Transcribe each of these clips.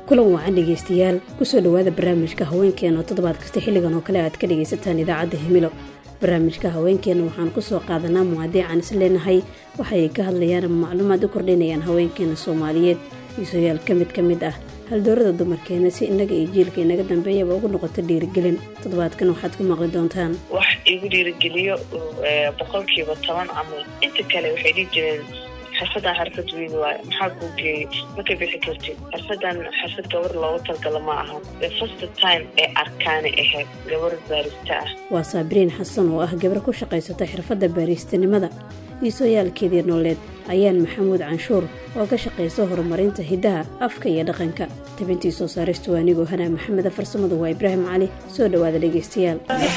kulan wacan dhegaystayaal kusoo dhawaada barnaamijka haweenkeena oo toddobaad kasta xilligan oo kale aad ka dhagaysataan idaacadda himilo. barnaamijka haweenkeena waxaan kusoo qaadanaa muwaadiican is leenahay waxay ka hadlayaan macluumaad u kordhinayaan haweenkeena Soomaaliyeed isoyaal ka mid ah haldoorada dumarkeena si inaga iyo jiilka inaga dambeeyaba ugu noqoto dhiirigelin. toddobaadkan waxaad ku maqli doontaan wax igu dhiirigeliyo 10% ama inta kale waxay dhihi jireen xirfadan xirfad weyn waaye maxaa ku geeyay marka bixi kartid xirfadan xirfad gabar loogu talgalo ma aha the first time ee arkaan ahayd gabar baarista ah. waa Sabriin Xasan oo ah gabar ku shaqaysata xirfadda baaristanimada isoyaalkeedii nololeed ayaan Maxamuud Canshuur oo ka shaqaysa horumarinta hidaha afka iyo dhaqanka. tabintii soo saarista waa anigoo Hana Maxamed, farsamadu waa Ibraahim Cali. soo dhawaada dhegaystayaal.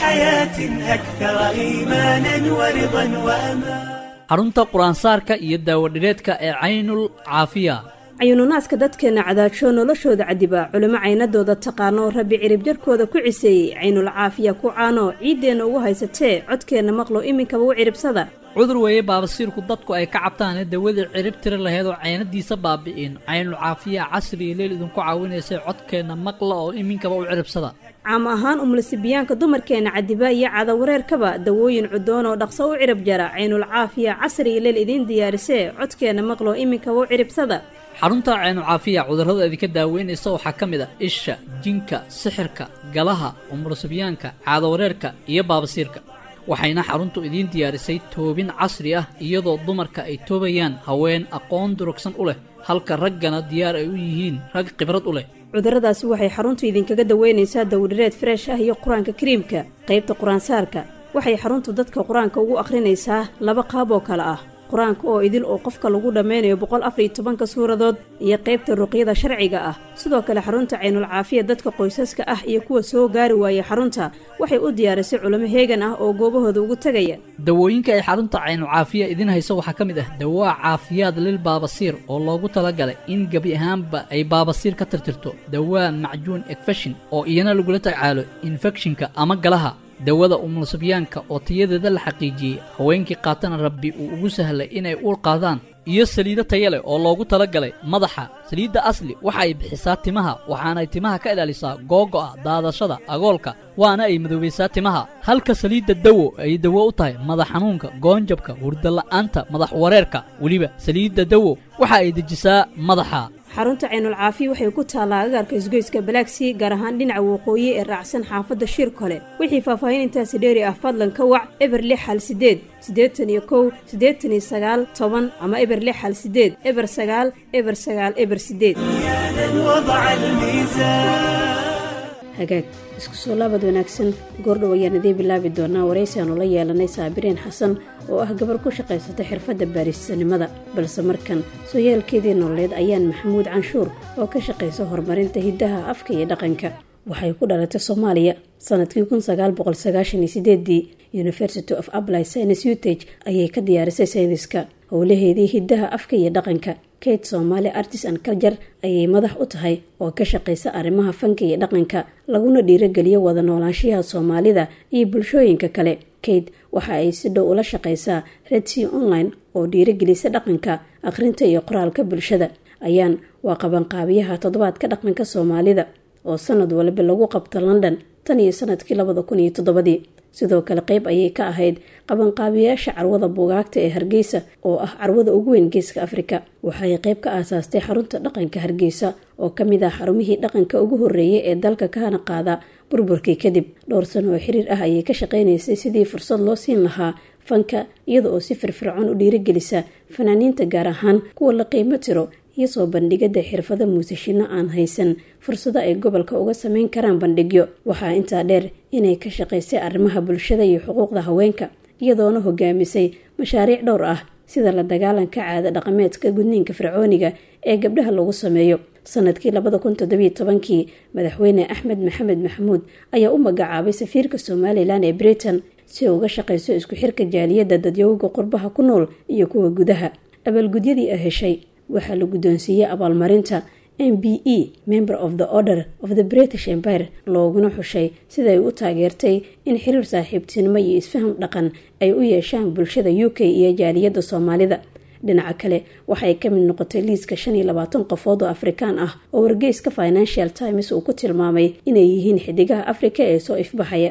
xarunta quraansaarka iyo daawadhireedka ee Caynul Caafiya. cayuununaaska dadkeena cadaajo noloshooda cadiba culimo caynadooda taqaano rabbi cirib jarkooda ku ciseeyey Caynul Caafiya ku caano ciideena ugu haysatee codkeena maqlo iminkaba u ciribsada. cudur weeye baabasiirku dadku ay ka cabtaan dawadii cirib tiri lahayd oo caynadiisa baabi'in. Caynul Caafiya casri iyo leel idinku caawinaysa codkeena maqla oo iminkaba u ciribsada. caam ahaan umlasibiyaanka dumarkeena cadiba iyo cada wareerkaba dawooyin cudoon oo dhaqso u cirib jara. Caynul Caafiya casri iyo leel idin diyaarisee codkeena maqlo iminkaba u ciribsada. xarunta Caynul Caafiya cudurrada idinka daaweynaysa waxaa ka mid ah isha, jinka, sixirka, galaha, umlasibiyaanka, cada wareerka iyo baabasiirka. waxayna xaruntu idin diyaarisay toobin casri ah iyadoo dumarka ay toobayaan haween aqoon durugsan u leh halka raggana diyaar ay u yihiin rag khibrad u leh. cudurradaasi waxay xaruntu idinkaga daweynaysaa dawdhireed fresh ah iyo quraanka kariimka. qaybta quraansaarka waxay xaruntu dadka quraanka ugu akhrinaysaa 2 qaab oo kala ah: quraanka oo idil oo qofka lagu dhameynayo 114 suuradood iyo qaybta ruqyada sharciga ah. sidoo kale xarunta Caynul Caafiya dadka qoysaska ah iyo kuwa soo gaari waaya xarunta waxay u diyaarisay culimo heegan ah oo goobahooda ugu tagaya. dawooyinka ay xarunta Caynul Caafiya idin hayso waxaa ka mid ah dawaa caafiyaad lil baabasiir oo loogu talagalay in gabi ahaanba ay baabasiir ka tirtirto, dawaa macjuun infection oo iyana lagula tacaalo infectionka ama galaha, dawada umulsibiyaanka oo tayadeeda la xaqiijiyey haweenkii qaatana rabbi uu ugu sahlay inay uur qaadaan, iyo saliida tayo leh oo loogu talagalay madaxa. saliidda asli waxa ay bixisaa timaha waxaana ay timaha ka ilaalisaa googo'a, daadashada, agoolka, waana ay madoobaysaa timaha. halka saliidda dawo ay dawo u tahay madax xanuunka, goonjabka, hurdo la'aanta, madax wareerka. weliba saliidda dawo waxa ay dejisaa madaxa. xarunta Caynul Caafiya waxay ku taalaa agaarka isgoyska Balaaksi, gaar ahaan dhinaca waqooyi ee raacsan xaafadda Shirkole. wixii faahfaahin intaasi dheeri ah fadlan ka wac eber 6 81 89 10 ama eber 6 eber 9 eber 9 eber 8. hagaag isku soo laabad wanaagsan. goordhow ayaan idin bilaabi doonaa waraysi aanu la yeelanay Sabriin Xasan oo ah gabar ku shaqaysata xirfadda baaristanimada. balse markan sooyaalkeedii nololeed ayaan Maxamuud Canshuur oo ka shaqaysa horumarinta hidaha afka iyo dhaqanka. waxay ku dhalatay Soomaaliya sanadkii 1998. University of Applied Science Utah ayay ka diyaarisay sayniska. howlaheedii hidaha afka iyo dhaqanka Kate Somali Arts and Culture ayay madax u tahay oo ka shaqaysa arrimaha fanka iyo dhaqanka laguna dhiirigeliyo wada noolaanshaha Soomaalida iyo bulshooyinka kale. Kate waxa ay si dhow ula shaqaysaa Red Sea Online oo dhiirigelisa dhaqanka, akhrinta iyo qoraalka bulshada. ayaan waa qabanqaabiyaha toddobaadka dhaqanka Soomaalida oo sanad walba lagu qabto London tan iyo sanadkii 2007. sidoo kale qayb ayay ka ahayd qabanqaabiyaasha carwada buugaagta ee Hargeysa oo ah carwada ugu weyn Geeska Afrika. waxay qayb ka aasaastay xarunta dhaqanka Hargeysa oo ka mid ah xarumihii dhaqanka ugu horeeyay ee dalka kana qaada burburkii kadib. dhowr sano oo xiriir ah ayay ka shaqaynaysay sidii fursad loo siin lahaa fanka iyada oo si firfircoon u dhiirigelisa fanaaniinta gaar ahaan kuwa la qiimo tiro iyo soo bandhigada xirfado muusashino aan haysan fursado ay gobolka uga sameyn karaan bandhigyo. waxaa intaa dheer inay ka shaqaysay arrimaha bulshada iyo xuquuqda haweenka iyadoona hogaamisay mashaariic dhowr ah sida la dagaalanka caada dhaqameedka gudniinka fircooniga ee gabdhaha lagu sameeyo. sanadkii 2017 madaxweyne Axmed Maxamed Maxamuud ayaa u magacaabay safiirka Somaliland ee Britain si uu uga shaqayso isku xirka jaaliyadda dadyowga qurbaha ku nool iyo kuwa gudaha. abaalgudyadii ay heshay waxaa la guddoonsiiyey abaalmarinta MBE Member of the Order of the British Empire looguna xushay siday u taageertay in xiriir saaxiibtinimo iyo isfaham dhaqan ay u yeeshaan bulshada UK iyo jaaliyadda Soomaalida. dhinaca kale waxay ka mid noqotay liiska 25 qofood oo afrikaan ah oo wargeyska Financial Times uu ku tilmaamay inay yihiin xidigaha Afrika ee soo ifbaxaya.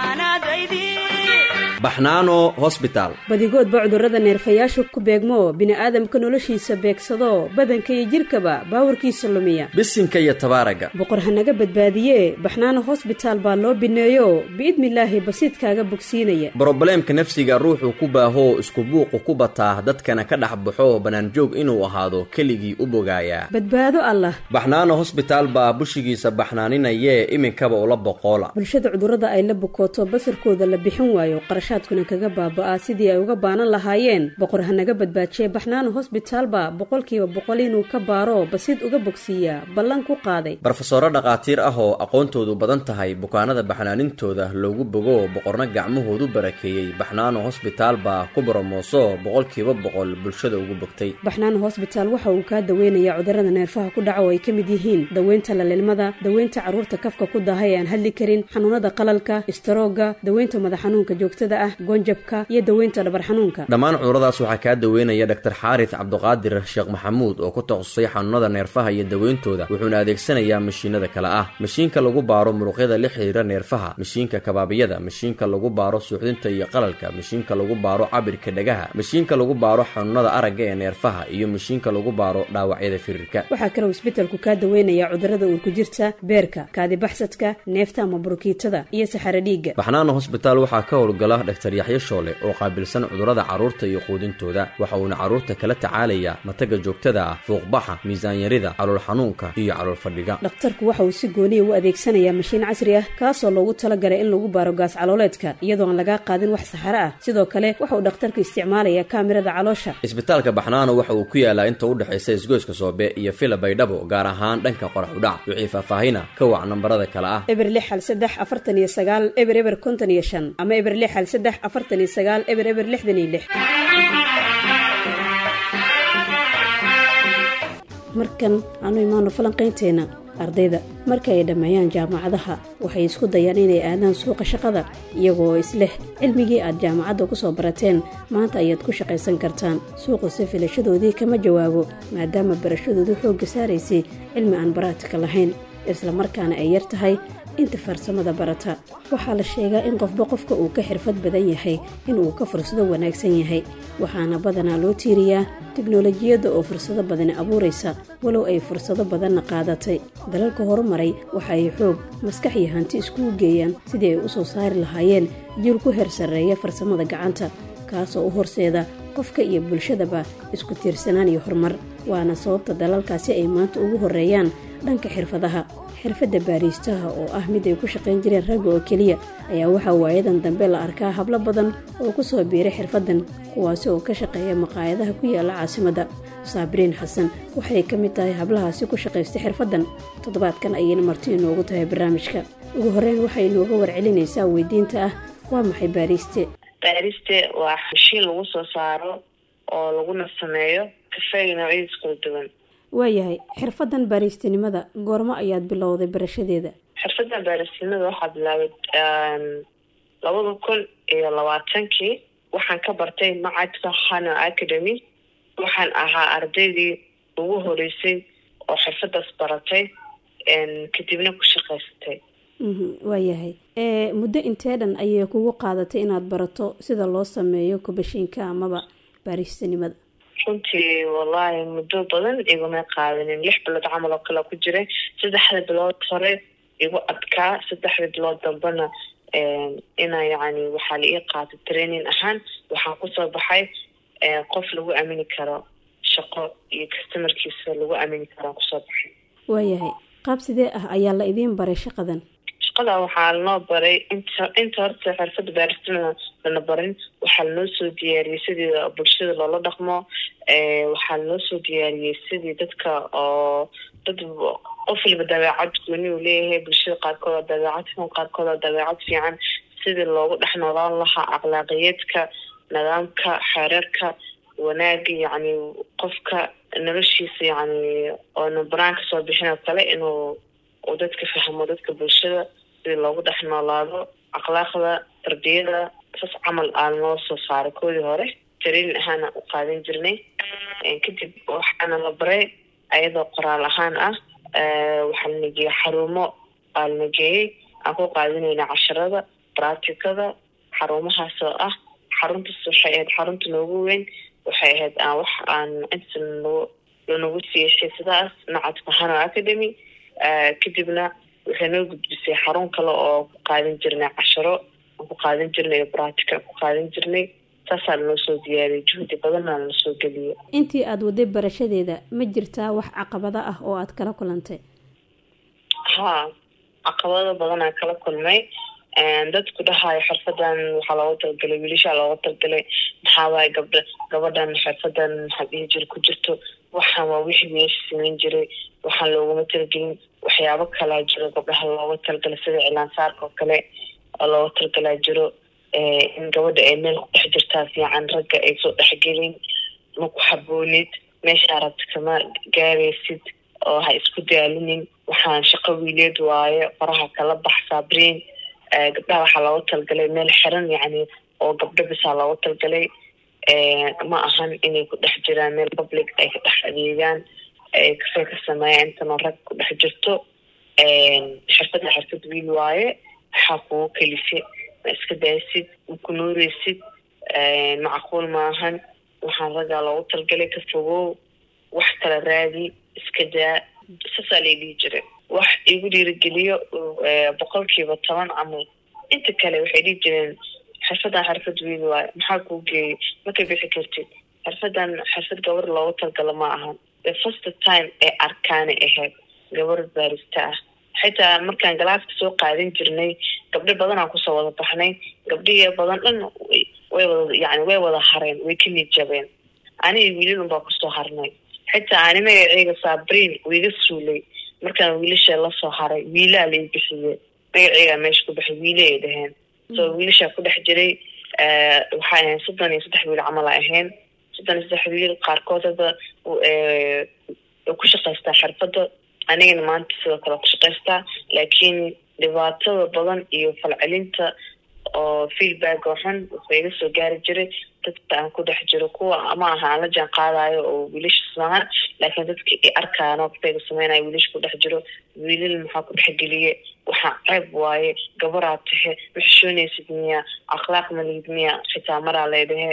baxnaano hospital badigoodba cudurrada neerfayaashu ku beegmo bini'aadamka noloshiisa beegsado badanka iyo jirkaba baawarkiisa lumiya bisinka iyo tabaaraga boqor hanaga badbaadiye baxnaano hospital baa loo bineeyo biidmilaahi basiidkaaga bogsiinaya brobleemka nafsiga ruuxu ku baaho isku buuqu ku bataa dadkana ka dhex baxo banaan joog inuu ahaado keligii u bogaaya badbaado allah baxnaano hospital baa bushigiisa baxnaaninaya iminkaba ula boqola bulshada cudurrada ay la bukooto basarkooda la bixin waayo qarashaadkuna kaga baabaa sidii ay uga baanan lahaayeen boqor hanaga badbaajiye baxnaano hospital baa 100% inuu ka baaro basiid uga bogsiiya ballan ku qaaday barofesoro dhaqaatiir ah oo aqoontoodu badan tahay bukaanada baxnaanintooda loogu bogo boqorna gacmahoodu barakeeyay baxnaano hospital baa ku baromooso 100% bulshada ugu bogtay baxnaano hospital waxa uu ka daweynayaa cudurrada neerfaha ku dhaco ay kamid yihiin daweynta lalilmada daweynta caruurta kafka ku daahay aan hadli karin xanuunada qalalka istaroogga daweynta madax xanuunka joogtada gonjabka iyo daweynta dhabar xanuunka dhammaan cuduradaas waxaa ka daweynaya Dr. Xaaris Cabduqaadir Sheekh Maxamuud oo ku takhasusay xanuunada neerfaha iyo daweyntooda wuxuuna adeegsanayaa mashiinada kala ah mashiinka lagu baaro muruqyada la xiriira neerfaha mashiinka kabaabiyada mashiinka lagu baaro suuxdinta iyo qalalka mashiinka lagu baaro cabirka dhagaha mashiinka lagu baaro xanuunada aragga ee neerfaha iyo mashiinka lagu baaro dhaawacyada firirka waxaa kale oo isbitaalku ka daweynayaa cudurrada uurku jirta beerka kaadi baxsadka neefta ama burukiitada iyo saxaro dhiigga baxnaano hospital waxaa ka howlgala Dr. Yaxya Shoole oo qaabilsan cudurrada caruurta iyo quudintooda waxa uu caruurta kala tacaalayaa mataga joogtada ah fuuqbaxa miisaan yarida calool xanuunka iyo calool fadhiga dhakhtarku waxa uu si gooni u adeegsanayaa mashiin casri ah kaas oo loogu talagalay in lagu baaro gaas calooleedka iyadoo aan laga qaadin wax saxaro ah sidoo kale waxa uu dhakhtarku isticmaalayaa kaamirada caloosha isbitaalka baxnaano waxa uu ku yaalaa inta u dhaxaysa isgoyska Soobe iyo Fila Baydhabo gaar ahaan dhanka qorax u dhac wixii faahfaahina ka wac nambarada kala ah eber 649 eber 55 ama eber 649 eber 66 markan aanu imaano falanqaynteena ardayda marka ay dhammeeyaan jaamacadaha waxay isku dayaan inay aadaan suuqa shaqada iyagoo isleh cilmigii aad jaamacadda ku soo barateen maanta ayaad ku shaqaysan kartaan suuqa si filashadoodii kama jawaabo maadaama barashadoodu xoogga saaraysay cilmi aan baraatika lahayn isla markaana ay yar tahay inta farsamada barata waxaa la sheegaa in qofka uu ka xirfad badan yahay inuu ka fursado wanaagsan yahay waxaana badanaa loo tiiriyaa tiknoolajiyadda oo fursado badani abuuraysa walow ay fursado badanna qaadatay dalalka horumaray waxa ay xoog maskax iyo hanti iskugu geeyaan sidii ay u soo saari lahaayeen jiil ku heer sarreeya farsamada gacanta kaasoo u horseeda qofka iyo bulshadaba isku tiirsanaan iyo horumar waana sababta dalalkaasi ay maanta ugu horeeyaan dhanka xirfadaha xirfadda baariistaha oo ah mid ay ku shaqayn jireen ragga oo keliya ayaa waxaa waayadan dambe la arkaa hablo badan oo ku soo biiray xirfaddan kuwaasi oo ka shaqeeya maqaayadaha ku yaala caasimadda saabiriin xasan waxay ka mid tahay hablahaasi ku shaqaystay xirfaddan toddobaadkan ayayna marti inoogu tahay barnaamijka ugu horreyn waxay inooga warcelinaysaa weydiinta ah waa maxay baariste waa mashiin lagu soo saaro oo laguna sameeyo kafeega noocyadiis kala duwan waayahay xirfadan baariistinimada goormo ayaad bilowday barashadeeda xirfadan baaristinimada waxaa bilaabay 2020 waxaan ka bartay macadka Hana Academy waxaan ahaa ardaydii ugu horeysay oo xirfadaas baratay kadibna ku shaqaysatay waayahay muddo intee dhan ayay kugu qaadatay inaad barato sida loo sameeyo kubashiinka amaba baariistinimada runtii wallaahi muddo badan iguma qaadanin 6 bilood camal oo kale ku jiray 3 bilood hore igu adkaa 3 bilood dambana ina yani waxaa la ii qaatay training ahaan waxaan kusoo baxay qof lagu aamini karo shaqo iyo customerkiisa lagu aamini karo kusoo baxay waayahay qaab sidee ah ayaa la idiin baray shaqadan waxaa lanoo baray inta horta xirfadda baaristimada lana barin waxaa lanoo soo diyaariyey sidii bulshada loola dhaqmo waxaa lanoo soo diyaariyey sidii dadka oo dad qof waliba dabeecad gooni uu leeyahay bulshada qaarkooda dabeecad xun qaarkooda dabeecad fiican sidii loogu dhex noolaan lahaa akhlaaqiyaedka nidaamka xeerarka wanaaga yani qofka noloshiisa yani oona banaan ka soo bixin oo kale inuu dadka fahmo dadka bulshada sidii loogu dhex noolaado akhlaaqda tarbiyada sas camal aa noo soo saaray koodii hore tariin ahaana u qaadan jirnay kadib waxaana la baray ayadoo qoraal ahaan ah waxaa la nageeyey xarumo aa la nageeyey aan ku qaadanayna casharada bracticada xarumahaasoo ah xaruntaas waxay ahayd xarunta noogu weyn waxay ahayd wax aan inta loonagu siiyey xiisadaas macadka Hano Academy kadibna waxay noo gudbisay xarun kale oo ku qaadan jirnay casharo ku qaadan jirnay practical ku qaadan jirnay taasaa loo soo diyaariyey juhdi badanna la soo geliyey. intii aad waday barashadeeda ma jirtaa wax caqabado ah oo aad kala kulantay? caqabado badan aan kala kulmay dadku dhahayo xirfadan waxaa looga talagalay wiilasha looga talagalay maxaa waaye gabadhan xirfadan maxaa dhihi jira ku jirto waxaan waa wixii wiilasha samayn jiray waxaan looguma talagelin waxyaabo kalaa jiro gabdhaha looga talagalay sida cilaansaarka oo kale oo looga talagalaa jiro in gabadha ay meel ku dhex jirtaa fiican ragga ay soo dhexgelin ma ku haboonid meeshaa rabta kama gaaraysid oo ha isku daalinin waxaan shaqo wiileed waaye faraha kala baxsaa brain gabdhaha waxaa looga talagalay meel xiran yacni oo gabdho bisaa looga talagalay ma ahan inay ku dhex jiraan meel public ay ka dhex adeegaan ay kafee ka sameeyaan intanoo rag ku dhex jirto xirfadda xirfad wiil waaye waxaa kugu kalifay ma iska daysid ma ku nuureysid macquul maahan waxaan raggaa loogu talagalay ka fogow wax kala raadi iska daa saasaa lay dhihi jiray wax igu dhiirigeliyo 10% camal inta kale waxay dhihi jireen xirfadan xirfad wiil waaye maxaa kuu geeyey markay bixi kartid xirfadan xirfad gabar loogu talagalo ma ahan the first time ee arkaana ahayd gabar baarista ah xitaa markaan galaaska soo qaadan jirnay gabdho badan aan kusoo wada baxnay gabdhihii badan dhan way wada hareen way ka nijabeen aniga wiilal unbaa kusoo harnay xitaa ani magaceyga Sabriin wiiga suulay markaan wiilasha la soo haray wiilaa lay bixiyay magaceyga meesha ku baxay wiilay ay dhaheen soo wiilasha ku dhex jiray waxay ahayn 33 wiil camal ahayn 33 wiil qaarkood ku shaqaystaa xirfadda anigana maanta sidoo kale ku shaqaystaa laakiin dhibaatada badan iyo falcelinta oo feedback waxan wuxuu iga soo gaari jiray dadka aan ku dhex jiro kuwa ama aha aan la jaan qaadayo oo wiilasha samaan laakiin dadka ay arkaan oo qeyb sameynaya wiilasha ku dhex jiro wiilal maxaa ku dhex geliyay waxa ceeb waaye gabaraad tahay wixshoonaysid miya akhlaaq ma lihid miya xitaa maraa leedahay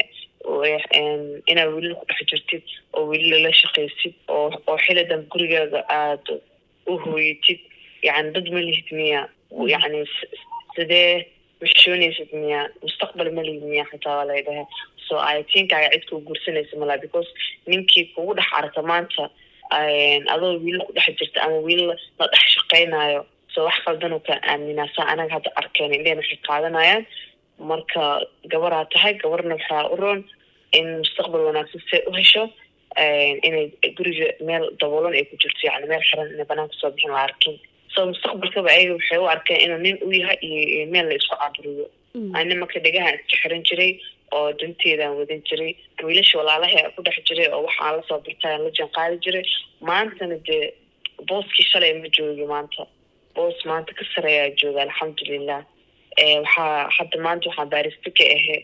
inaa wiilal ku dhex jirtid oo wiilal la shaqaysid oo xilidan gurigaaga aad u hooyatid yani dad ma lihid miya yani sidee wixshoonaysid miya mustaqbal ma lihid miya xitaa waa leedahay so I think ay cid ku guursanaysa malaa because ninkii kugu dhex aragta maanta adoo wiilal ku dhex jirta ama wiilal la dhex shaqaynayo so wax qaldan oo ka aaminasa anaga hadda arkeen inay waxay qaadanayaan marka gabaraa tahay gabarna waxaa u roon in mustaqbal wanaagsan si u hesho inay guriga meel daboolan ay ku jirto yani meel xiran inay banaanka soo bixin la arkin so mustaqbalkaba ayaga waxay u arkeen inuu nin u yahay iyo meel la isku caburiyo ani marka dhegahan iska xiran jiray oo danteedaan wadan jiray wiilasha walaalaha ku dhex jiray oo waxaan la soo birtaan la jaan qaadi jiray maantana dee booskii shalay ma joogi maanta boos maanta ka sareeyaa jooga alxamdulilah waxaa hadda maanta waxaan baarista ka ahe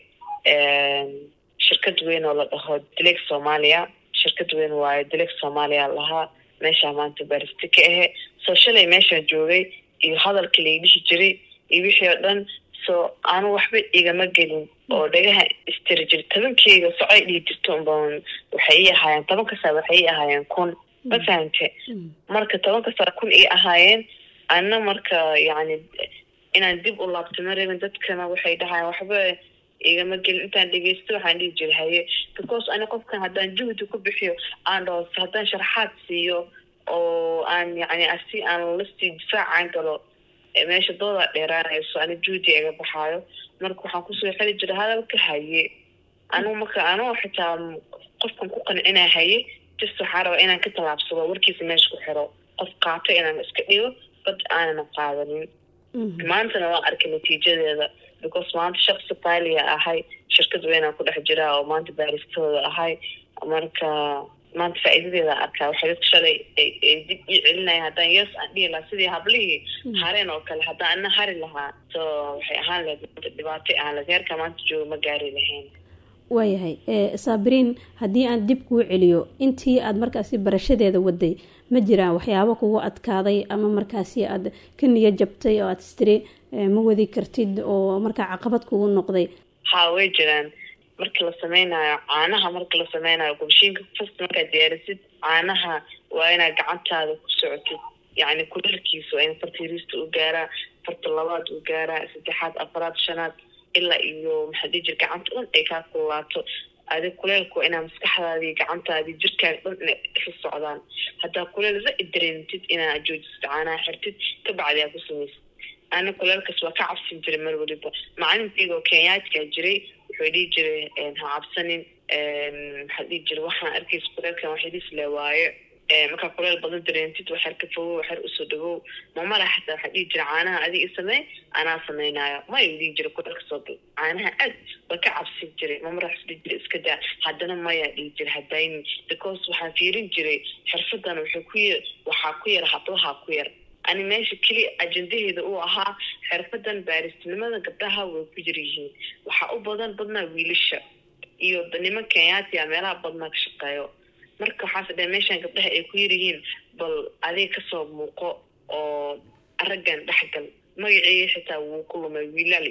shirkad weyn oo la dhaho Dileeg Soomaaliya shirkad weyn waaye Dileeg Soomaaliya lahaa meeshaa maanta baarista ka ahe soo shalay meeshaan joogay iyo hadalkii la dhihi jiray iyo wixii oo dhan so aanu waxba igama gelin oo dhagaha istirjir tabankeyga socay dhihi jirto unbaan waxay ii ahaayeen 10 kasta waxay ii ahaayeen 1,000 ma fahante marka 10 kasta 1,000 ii ahaayeen anna marka yani inaan dib u laabto mareeban dadkana waxay dhahaan waxba igama gelin intaan dhageysto waxaan dhihi jiray haye because ani qofkan haddaan juhdi ku bixiyo aan dhaho haddaan sharaxaad siiyo oo aan yani asi aan lasii difaacaan galo meesha dooda dheeraanayso ani juhdi iga baxaayo marka waxaan kusoo xeli jiray hadalka haye anigu marka anoo xitaa qofkan ku qancinaa haye just waxaa rabaa inaan ka tallaabsado warkiisa meesha ku xiro qof qaato inaan iska dhigo bad aanan qaadanin maantana waan arkay natiijadeeda because maanta shaqsi qaaliya ahay shirkad weynaan ku dhex jiraa oo maanta baaristooda ahay marka maanta faa'iidadeeda arkaa waxay dadka shalay dib ii celinaya haddaan yes aan dhihi lahaa sidii hablihii hareen oo kale haddaan ana hari lahaa so waxay ahaan lahayd dhibaato aan laga heerka maanta jooga ma gaari lahayn waayahay saabiriin haddii aan dib kuu celiyo intii aad markaasi barashadeeda waday ma jiraan waxyaabo kugu adkaaday ama markaasi aad ka niyad jabtay oo aad istiri ma wadi kartid oo markaa caqabad kugu noqday? haa, way jiraan. marka la sameynayo caanaha, marka la sameynayo gubshiinka fast markaad diyaarisid caanaha waa inaad gacantaada ku socotid, yacni kuleelkiisa waa in fartiriista u gaaraa, farta labaad u gaaraa, saddexaad, afaraad, shanaad ilaa iyo maxaa dhihi jira gacanta dhan ay kaa kululaato. adig kuleelku waa inaa maskaxdaadii gacantaadii jirkaaga dhan inay isla socdaan. haddaa kuleel zaid dareentid inaad joojisid caanaha xirtid kabacdi aa ku samaysid. ana kuleelkaas waa ka cabsin jiray mar waliba. macalinkeyga oo kenyaadkaa jiray wuxuu dhihi jiray ha cabsanin, maxaa dhihi jiray waxaan arkaysa kuleelkan waxidis le waayo, markaa kuleel badan dareentid waxyar ka fogow, waxyar usoo dhawow. mamala xataa waxaa dhihi jira caanaha adiga isamey anaa sameynaayo, maya dhihi jira kuleelka soo gal. caanaha aad waa ka cabsin jiray, mamala waxaa dhihi jira iska daa, haddana maya dhihi jira hadayni, because waxaan fiirin jiray xirfadan waxaa ku yar hablaha ku yar. ani meesha keliya ajendaheeda uu ahaa xirfadan baaristinimada gabdhaha way ku jir yihiin, waxaa u badnaa wiilasha iyo niman kenyaatiya meelaha badnaa ka shaqeeyo. marka waxaas dhe meeshaan gabdhaha ay ku yaryihiin, bal adiga kasoo muuqo oo araggan dhexgal. magacii xitaa wuu ku lumay wiilal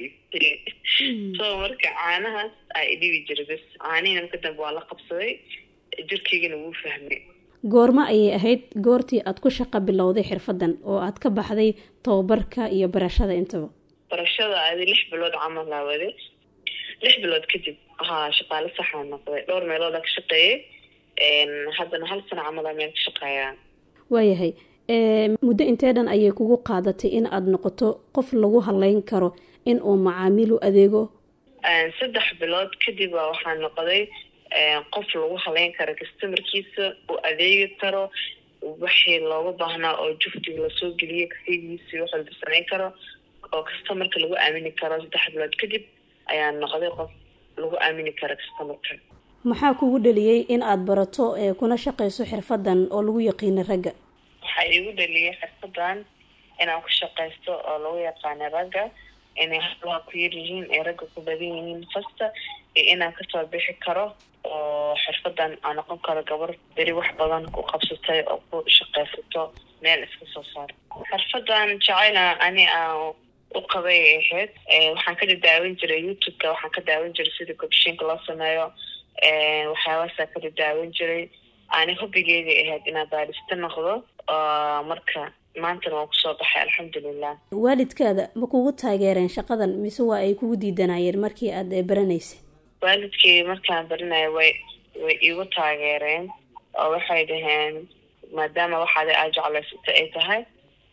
so marka caanahaas aa idhibi jiray bas. caanihina marka dambe waa la qabsaday, jirkaygana wuu fahmay. goorma ayay ahayd goortii aad ku shaqo bilowday xirfadan oo aad ka baxday tababarka iyo barashada intaba? barashada adi 6 bilood camal laa waday. 6 bilood kadib shaqaale saxaa noqday. dhowr meelood ka shaqeeyay, haddana 1 sano camal aa meel ka shaqeeyaa. waayahay muddo intee dhan ayay kugu qaadatay in aad noqoto qof lagu haleyn karo in uu macaamiil u adeego? 3 bilood kadib waxaa noqday qof lagu haleyn karo customerkiisa, uu adeegi karo wixii looga baahnaa oo juftiga lasoo geliyay kasigiisii wax walba samayn karo oo customerka lagu aamini karo. 3 bilood kadib ayaa noqday qof lagu aamini karo customerka. maxaa kugu dhaliyay in aad barato kuna shaqayso xirfadan oo lagu yaqiino ragga? waxaa igu dhaliyay xirfadan inaan ku shaqaysto oo lagu yaqaano ragga, inay hablaha ku yar yihiin ee ragga ku badan yihiin fasta, iyo inaan kasoo bixi karo oo xirfadan aan noqon karo gabar beri wax badan ku qabsatay oo ku shaqaysato meel iska soo saar. xirfadan jacayla ani aan u qabay ahayd, waxaan ka daawan jiray youtube-ka, waxaan ka daawan jiray sida gobshiinka loo sameeyo, waxyaabahaasa ka daawan jiray. ani hobbigeedii ahayd inaan baarista noqdo, marka maantana waan kusoo baxay alxamdulilah. waalidkaada ma kugu taageereen shaqadan mise waa ay kugu diidanayeen markii aad baranaysa? waalidkii markaan baranayo way igu taageereen oo waxay dhaheen maadaama waxaad aad jeclaysata ay tahay,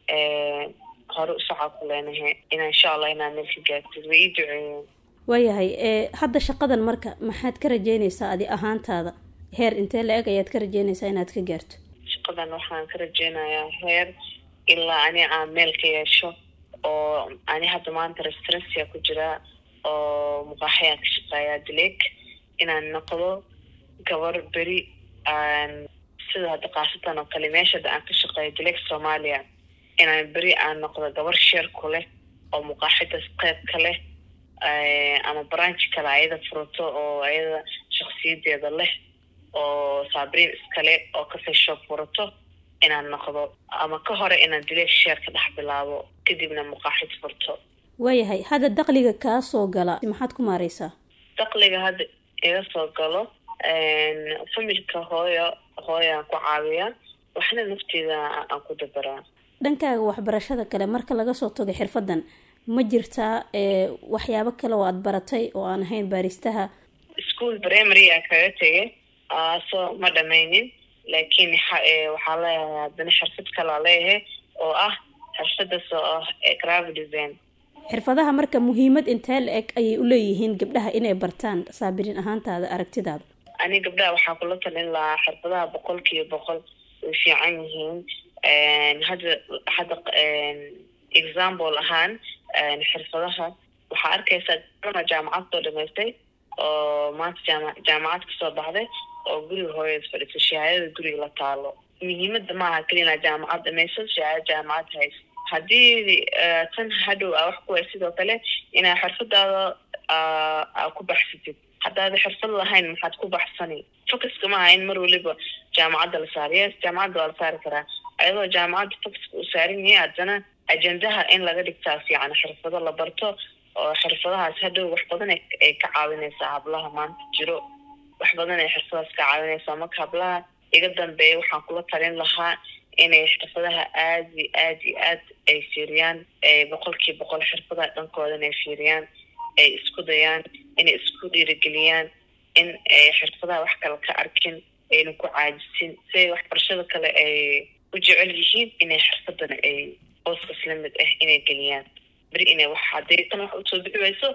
hore usocaa ku leenahay inaa insha allah inaa meel ka gaartid. way ii duceeyeen. waayahay hadda shaqadan marka maxaad ka rajeynaysaa adi ahaantaada? heer intee la-eg ayaad ka rajeynaysaa inaad ka gaarto? shaqadan waxaan ka rajeynayaa heer ilaa ani aan meel ka yeesho, oo ani hadda maanta restaurantia ku jiraa oo muqaaxiyaan ka shaqeeyaa dileeg, inaan noqdo gabar beri aan sida hadda kaasatan oo kale meeshada aan ka shaqeeyo dileeg Soomaaliya, inaan beri aan noqdo gabar sheer ku leh oo muqaaxidaas qayb ka leh, ama branch kale ayada furato oo ayada shakhsiyadeeda leh, oo saabiriin iskale oo cafe shop furato inaan noqdo, ama ka hore inaan dileeg sheer ka dhex bilaabo kadibna muqaaxid furto. waayahay hadda dakhliga kaa soo gala maxaad ku maareysaa? dakhliga hadda iga soo galo familka hooyaan ku caawiya, waxna nafteeda aan ku dabaraa. dhankaaga waxbarashada kale marka laga soo tago xirfadan ma jirtaa waxyaabo kale oo aad baratay oo aan ahayn baaristaha? school primary aa kaga tegay, so ma dhamaynin, laakiin waxaa leeyahay haddana xirfad kalaa leeyahay oo ah xirfadaas oo ah graphic design. xirfadaha marka muhiimad intee la-eg ayay u leeyihiin gabdhaha inay bartaan saabiriin ahaantaada aragtidaada? ani gabdhaha waxaa kula talin lahaa xirfadaha 100% way fiican yihiin. hadda example ahaan xirfadaha waxaa arkaysaa gabdhaha jaamacad soo dhamaystay oo maanta jaamacad kasoo baxday oo guriga hooyada fadhiso, shahaadada guriga la taalo. muhiimada maaha keli inaad jaamacad dhamayso shahaada jaamacad hayso. haddii tan hadhow wax ku way sidoo kale inaad xirfadaada ku baxsatid haddaad xirfad lahayn maxaad ku baxsani focuska maaha in mar waliba jaamacadda la saaro yes jaamacadda waa la saari karaa ayadoo jaamacadda focuska uu saaran yahay haddana ajendaha in laga dhigtaa fiican xirfado la barto oo xirfadahaas hadhow wax badan ay ka caawinaysaa hablaha maanta jiro wax badan ay xirfadahaas ka caawinaysaa marka hablaha iga dambeeya waxaan kula talin lahaa inay xirfadaha aad ay fiiriyaan 100% xirfadaha dhankooda inay fiiriyaan ay isku dayaan inay isku dhiirigeliyaan in ay xirfadaha wax kale ka arkin ayna ku caajisin si waxbarashada kale ay u jecel yihiin inay xirfadana ay booska islamid inay geliyaan beri inay wax haddii tan wax usoo bixi wayso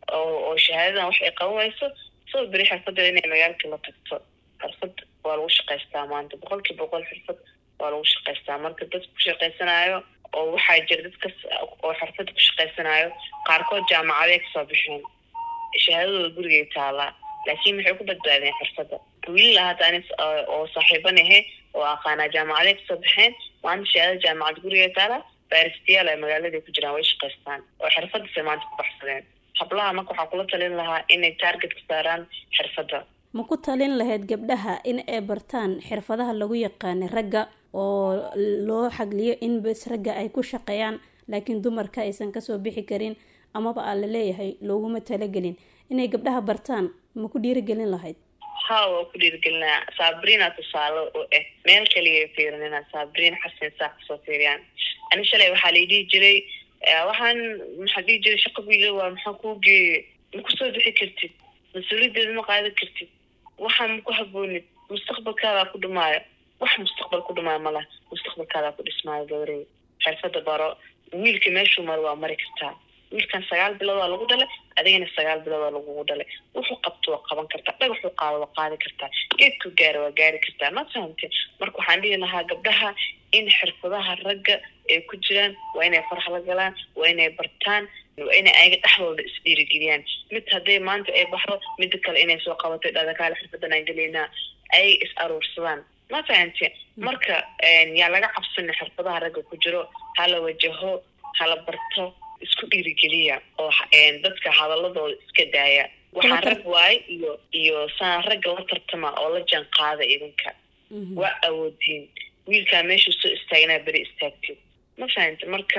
oo shahaadadan wax ay qaban wayso soo beri xirfadda inay magaalka la tagto xirfad waa lagu shaqaystaa maanta 100% xirfad waa lagu shaqaystaa marka dad ku shaqaysanayo oo waxaa jira dadkas oo xirfad ku shaqaysanayo qaarkood jaamacadeed kasoo bixeen shahaadadooda gurigay taalaa laakiin waxay ku badbaadeen xirfadda wiil hadda anis oo saaxiibanahe oo aqaana jaamacadeed kasoo bixeen maanta shahaadada jaamacad gurigay taalaa baaristayaal ay magaalada ku jiraan way shaqaystaan oo xirfaddaasay maanta ku baxsadeen hablaha marka waxaa kula talin lahaa inay target ka saaraan xirfadda ma ku talin lahayd gabdhaha in ay bartaan xirfadaha lagu yaqaanay ragga oo loo xagliyo in bas ragga ay ku shaqeeyaan laakiin dumarka aysan kasoo bixi karin amaba aan la leeyahay looguma talagelin inay gabdhaha bartaan ma ku dhiirigelin lahayd waa ku dhiirigelinaa Sabrina tusaale oo meel kaliya fiirinayna Sabrina xasan sax soo fiiriyaan ani shalay waxaa la dhihi jiray waxaan maxaa dhihi jiray shaqo wiil waa maxaa ku geeyay ma ku soo bixi kartid mas'uuliyadda ma qaadi kartid waxaan ku haboonid mustaqbalkaada ku dhumaayo wax mustaqbal ku dhumaa mala mustaqbalkaada ku dhismaayo gabadhay xirfadda baro wiilka meeshuu mar waa mari kartaa wiilkan 9 bilood waa lagu dhalay adigana 9 bilood waa lagu dhalay wuxuu qabto waa qaban kartaa dhagaxu qaado waa qaadi kartaa geedku gaaro waa gaari kartaa ma fahamtay marka waxaan dhihi lahaa gabdhaha in xirfadaha ragga ay ku jiraan waa inay farx la galaan waa inay bartaan waa inay ayaga dhaxdooda isdhiirigeliyaan mid hadday maanta ay baxdo mid kale inay soo qabatay dhadakaale xirfadan aan galeynaa ay is aruursadaan ma fahamtay marka yaa laga cabsan xirfadaha ragga ku jiro hala wajaho hala barto isku dhiirigeliya oo dadka hadaladooda iska daaya waxaan rag waay iyo saan ragga la tartama oo la jaan qaada idinka waa awoodiin wiilkaa meeshuu soo istaagnaa beri istaagtid ma fahamtay marka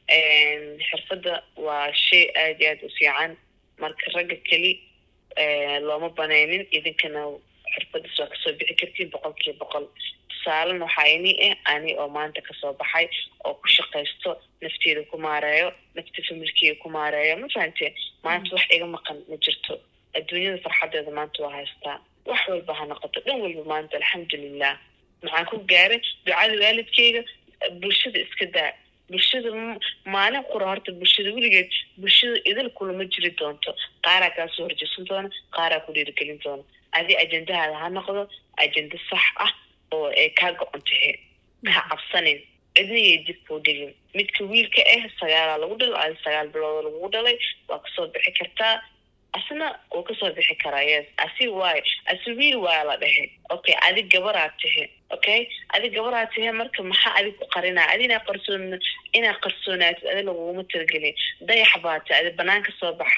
xirfadda waa shay aad iyo aad u fiican marka ragga keli looma banaynin idinkana xirfaddaas waa kasoo bixi kartiin 100%. tusaalan waxaa ini ani oo maanta kasoo baxay oo ku shaqaysto nafteeda ku maareeyo nafta familkeeda ku maareeyo ma fahamtay maanta wax iga maqan ma jirto adduunyada farxadeeda maanta waa haystaa wax walba ha noqoto dhan walba maanta alxamdulilah maxaan ku gaaray ducada waalidkeyga bulshada iska daa bulshada maalin qura horta bulshada weligeed bulshada idil kulama jiri doonto qaaraa kaa soo horjeesan doona qaaraa ku dhiirigelin doona adi ajendahaada ha noqdo ajenda sax ah oo ay kaa go-on tahay ka cabsanin cidna yay dib kuu dhigin midka wiilka 9 lagu dhalo 9 bilood lagu dhalay waa kasoo bixi kartaa asna oo kasoo bixi karaa yes asi waay asi wiil waa la dhahay okay adi gabaraad tahay okay adi gabaraad tahay marka maxaa adi ku qarinaa adina qarsoonaatid adi laguma talagelin dayax baata adi banaanka soo bax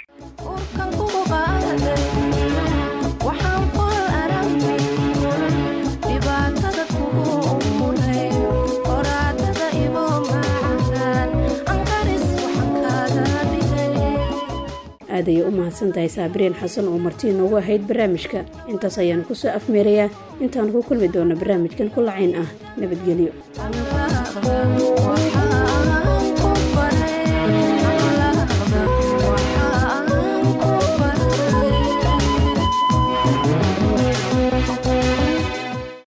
aad ayay u mahadsantahay Sabrina xasan oo martii noogu ahayd barnaamijka intaas ayaan ku soo afmeerayaa intaan ku kulmi doono barnaamijkan ku lacayn ah nabadgelyo